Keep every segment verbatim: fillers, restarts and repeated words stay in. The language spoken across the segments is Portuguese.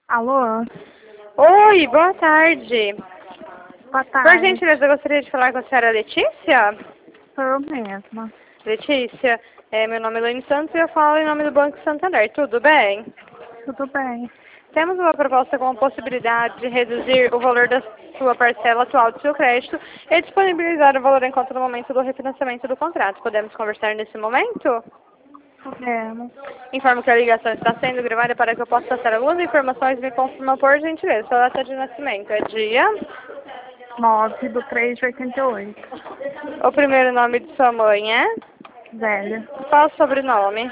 Alô? Oi, boa tarde. Boa Por tarde. gentileza, eu gostaria de falar com a senhora Letícia. Sou eu mesma. Letícia, é, meu nome é Elaine Santos e eu falo em nome do Banco Santander. Tudo bem? Tudo bem. Temos uma proposta com a possibilidade de reduzir o valor da sua parcela atual do seu crédito e disponibilizar o valor em conta no momento do refinanciamento do contrato. Podemos conversar nesse momento? Podemos. Informo que a ligação está sendo gravada para que eu possa passar algumas informações e me confirma por gentileza. Sua data de nascimento é dia? nove do três de oitenta e oito. O primeiro nome de sua mãe é? Velha. Qual o sobrenome?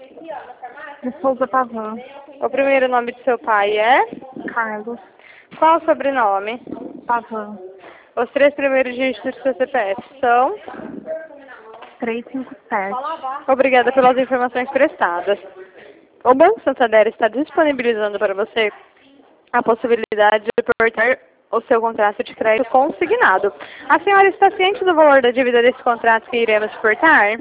De Souza Pavan. O primeiro nome de seu pai é? Carlos. Qual o sobrenome? Pavan. Os três primeiros dígitos do seu C P F são? trezentos e cinquenta e sete. Obrigada pelas informações prestadas. O Banco Santander está disponibilizando para você a possibilidade de portar o seu contrato de crédito consignado. A senhora está ciente do valor da dívida desse contrato que iremos portar?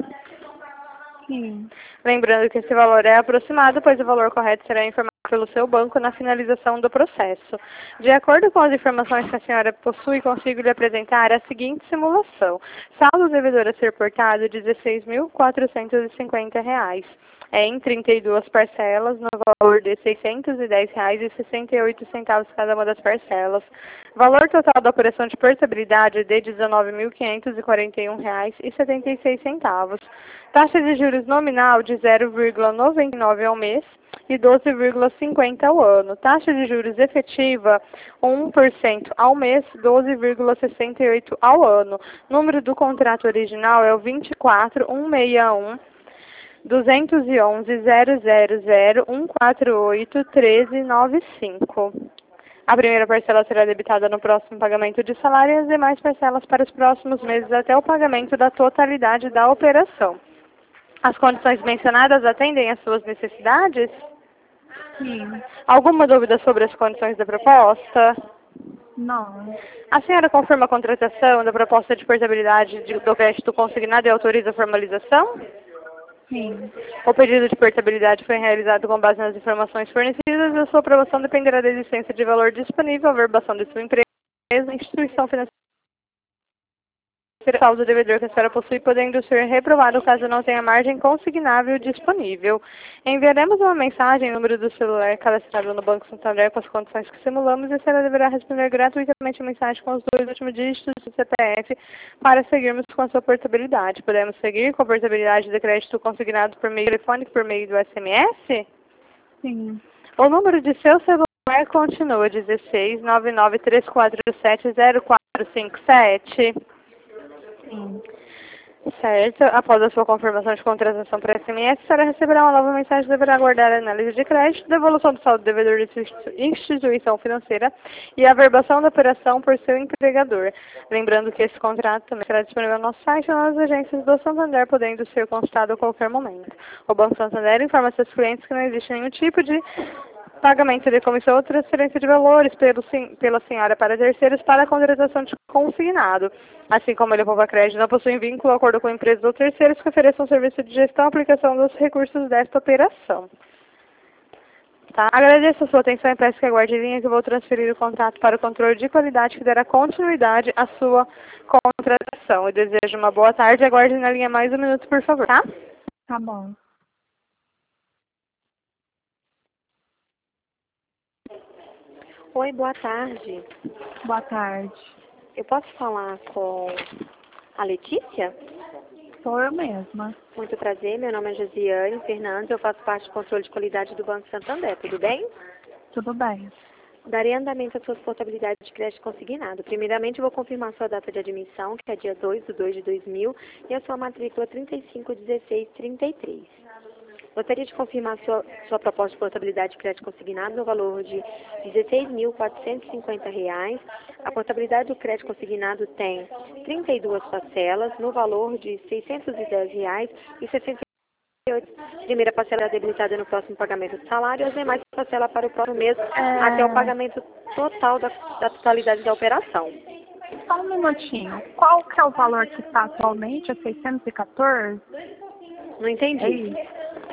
Sim. Lembrando que esse valor é aproximado, pois o valor correto será informado pelo seu banco na finalização do processo. De acordo com as informações que a senhora possui, consigo lhe apresentar a seguinte simulação. Saldo devedor a ser portado, dezesseis mil quatrocentos e cinquenta reais. É em trinta e duas parcelas, no valor de seiscentos e dez reais e sessenta e oito centavos cada uma das parcelas. Valor total da operação de portabilidade de dezenove mil quinhentos e quarenta e um reais e setenta e seis centavos. Taxa de juros nominal de zero vírgula noventa e nove ao mês e doze vírgula cinquenta ao ano. Taxa de juros efetiva, um por cento ao mês, doze vírgula sessenta e oito ao ano. Número do contrato original é o vinte e quatro mil cento e sessenta e um, duzentos e onze, zero zero zero, cento e quarenta e oito, treze noventa e cinco. A primeira parcela será debitada no próximo pagamento de salário e as demais parcelas para os próximos meses até o pagamento da totalidade da operação. As condições mencionadas atendem às suas necessidades? Sim. Alguma dúvida sobre as condições da proposta? Não. A senhora confirma a contratação da proposta de portabilidade de- do crédito consignado e autoriza a formalização? Sim. O pedido de portabilidade foi realizado com base nas informações fornecidas e a sua aprovação dependerá da existência de valor disponível, averbação de sua empresa, instituição financeira, saldo devedor que a senhora possui, podendo ser reprovado caso não tenha margem consignável disponível. Enviaremos uma mensagem, número do celular cadastrado no Banco Santander com as condições que simulamos e a senhora deverá responder gratuitamente a mensagem com os dois últimos dígitos do C P F para seguirmos com a sua portabilidade. Podemos seguir com a portabilidade de crédito consignado por meio telefônico, por meio do S M S? Sim. O número de seu celular continua dezesseis, nove nove três quatro sete, zero quatro cinco sete. Sim. Certo. Após a sua confirmação de contratação por S M S, a senhora receberá uma nova mensagem e deverá aguardar a análise de crédito, devolução do saldo devedor de sua instituição financeira e a averbação da operação por seu empregador. Lembrando que esse contrato também será disponível no nosso site e nas agências do Santander, podendo ser consultado a qualquer momento. O Banco Santander informa seus clientes que não existe nenhum tipo de pagamento de comissão ou transferência de valores pelo, pela senhora para terceiros para a contratação de consignado. Assim como ele poupa crédito, não possui vínculo, acordo com empresas ou terceiros que ofereçam serviço de gestão e aplicação dos recursos desta operação. Tá? Agradeço a sua atenção e peço que aguarde em linha que eu vou transferir o contrato para o controle de qualidade que dará continuidade à sua contratação. Eu desejo uma boa tarde e aguarde na linha mais um minuto, por favor, tá? Tá bom. Oi, boa tarde. Boa tarde. Eu posso falar com a Letícia? Sou eu mesma. Muito prazer, meu nome é Josiane Fernandes, eu faço parte do controle de qualidade do Banco Santander, tudo bem? Tudo bem. Darei andamento às suas portabilidades de crédito consignado. Primeiramente, eu vou confirmar sua data de admissão, que é dia dois de dois de dois mil, e a sua matrícula trinta e cinco dezesseis trinta e três. Gostaria de confirmar sua, sua proposta de portabilidade de crédito consignado no valor de dezesseis mil quatrocentos e cinquenta reais. A portabilidade do crédito consignado tem trinta e duas parcelas no valor de seiscentos e dez reais e sessenta e oito. Primeira parcela é debilitada no próximo pagamento do salário e as demais parcelas para o próximo mês É... até o pagamento total da, da totalidade da operação. Só um minutinho. Qual que é o valor que está atualmente? É seiscentos e quatorze? Não entendi. É isso.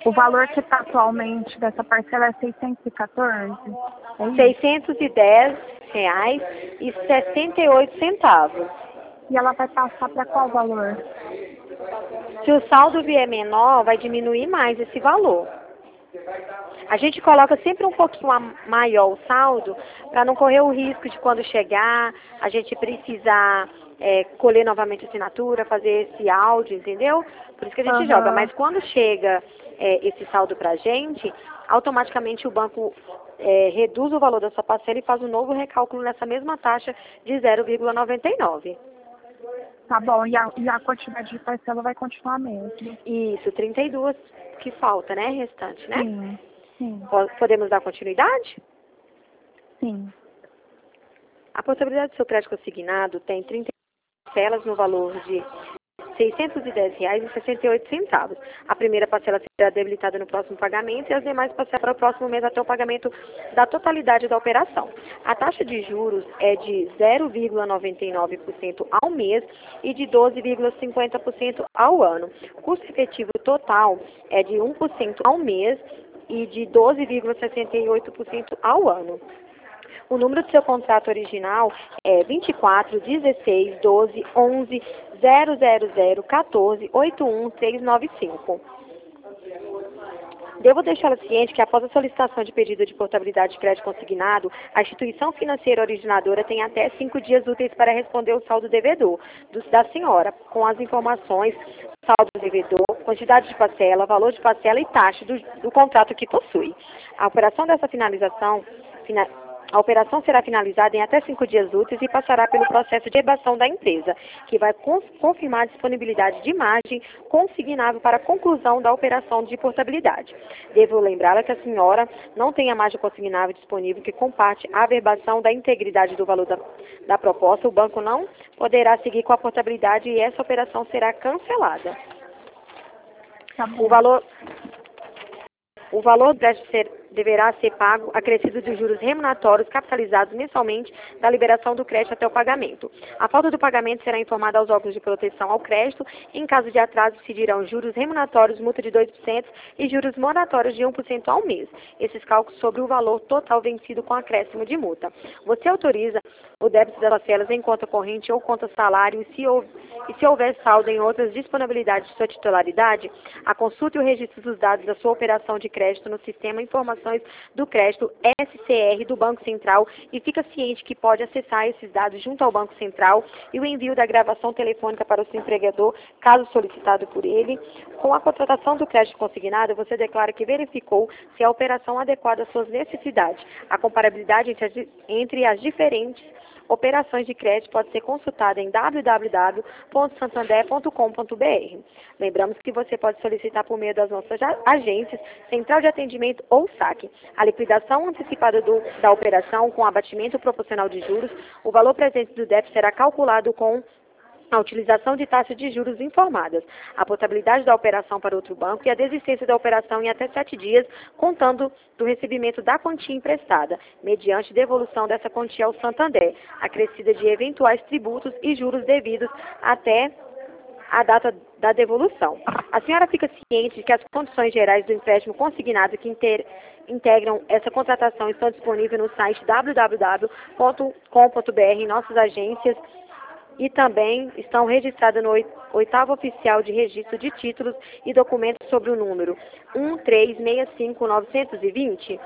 O valor que está atualmente dessa parcela é seiscentos e quatorze? É isso? seiscentos e dez reais e sessenta e oito centavos. E ela vai passar para qual valor? Se o saldo vier menor, vai diminuir mais esse valor. A gente coloca sempre um pouquinho a- maior o saldo para não correr o risco de quando chegar, a gente precisar é, colher novamente a assinatura, fazer esse áudio, entendeu? Por isso que a gente Aham. joga. Mas quando chega é, esse saldo para a gente, automaticamente o banco é, reduz o valor da sua parcela e faz um novo recálculo nessa mesma taxa de zero vírgula noventa e nove. Tá bom, e a, e a quantidade de parcela vai continuar a mesma? Isso, trinta e duas que falta, né? Restante, né? Sim, sim, Po- Podemos dar continuidade? sim. A possibilidade do seu crédito consignado tem trinta parcelas no valor de seiscentos e dez reais e sessenta e oito centavos. A primeira parcela será debilitada no próximo pagamento e as demais parcelas para o próximo mês até o pagamento da totalidade da operação. A taxa de juros é de zero vírgula noventa e nove por cento ao mês e de doze vírgula cinquenta por cento ao ano. O custo efetivo total é de um por cento ao mês e de doze vírgula sessenta e oito por cento ao ano. O número do seu contrato original é vinte e quatro, dezesseis, doze, onze, zero zero zero, quatorze, oito um seis nove cinco. Devo deixá-la ciente que após a solicitação de pedido de portabilidade de crédito consignado, a instituição financeira originadora tem até cinco dias úteis para responder o saldo devedor do- da senhora, com as informações saldo devedor, quantidade de parcela, valor de parcela e taxa do, do contrato que possui. A operação dessa finalização... Fina, A operação será finalizada em até cinco dias úteis e passará pelo processo de ebação da empresa, que vai con- confirmar a disponibilidade de margem consignável para a conclusão da operação de portabilidade. Devo lembrá-la que a senhora não tem a margem consignável disponível que comparte a averbação da integridade do valor da, da proposta. O banco não poderá seguir com a portabilidade e essa operação será cancelada. Tá bom. O valor... O valor deve ser, deverá ser pago acrescido de juros remuneratórios capitalizados mensalmente da liberação do crédito até o pagamento. A falta do pagamento será informada aos órgãos de proteção ao crédito. Em caso de atraso, incidirão juros remuneratórios, multa de dois por cento e juros moratórios de um por cento ao mês. Esses cálculos sobre o valor total vencido com acréscimo de multa. Você autoriza o débito das parcelas em conta corrente ou conta salário e se, hou- e se houver saldo em outras disponibilidades de sua titularidade, a consulta e o registro dos dados da sua operação de crédito no sistema Informações do Crédito S C R do Banco Central e fica ciente que pode acessar esses dados junto ao Banco Central e o envio da gravação telefônica para o seu empregador, caso solicitado por ele. Com a contratação do crédito consignado, você declara que verificou se a operação adequada às suas necessidades. A comparabilidade entre as, entre as diferentes operações de crédito pode ser consultada em w w w ponto santander ponto com ponto b r. Lembramos que você pode solicitar por meio das nossas a- agências, central de atendimento ou saque. A liquidação antecipada do- da operação com abatimento proporcional de juros, o valor presente do débito será calculado com a utilização de taxas de juros informadas, a potabilidade da operação para outro banco e a desistência da operação em até sete dias, contando do recebimento da quantia emprestada, mediante devolução dessa quantia ao Santander, acrescida de eventuais tributos e juros devidos até a data da devolução. A senhora fica ciente de que as condições gerais do empréstimo consignado que inter- integram essa contratação estão disponíveis no site w w w ponto com ponto b r em nossas agências e também estão registradas no oi- oitavo oficial de registro de títulos e documentos sobre o número um três seis cinco nove dois zero.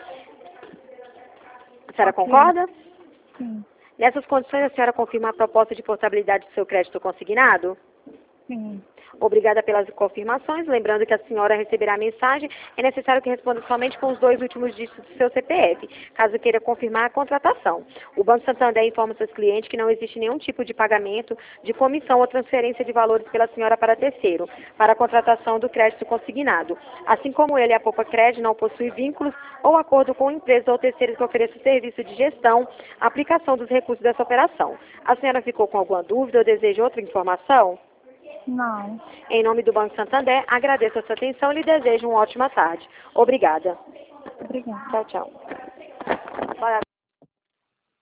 A senhora Ok. concorda? Sim, Nessas condições, a senhora confirma a proposta de portabilidade do seu crédito consignado? sim. Obrigada pelas confirmações. Lembrando que a senhora receberá a mensagem. É necessário que responda somente com os dois últimos dígitos do seu C P F, caso queira confirmar a contratação. O Banco Santander informa seus clientes que não existe nenhum tipo de pagamento de comissão ou transferência de valores pela senhora para terceiro, para a contratação do crédito consignado. Assim como ele, a Poupa Crédito não possui vínculos ou acordo com empresas ou terceiros que ofereçam serviço de gestão, aplicação dos recursos dessa operação. A senhora ficou com alguma dúvida ou deseja outra informação? Não. Em nome do Banco Santander, agradeço a sua atenção e lhe desejo uma ótima tarde. Obrigada. Obrigada. Tchau, tchau.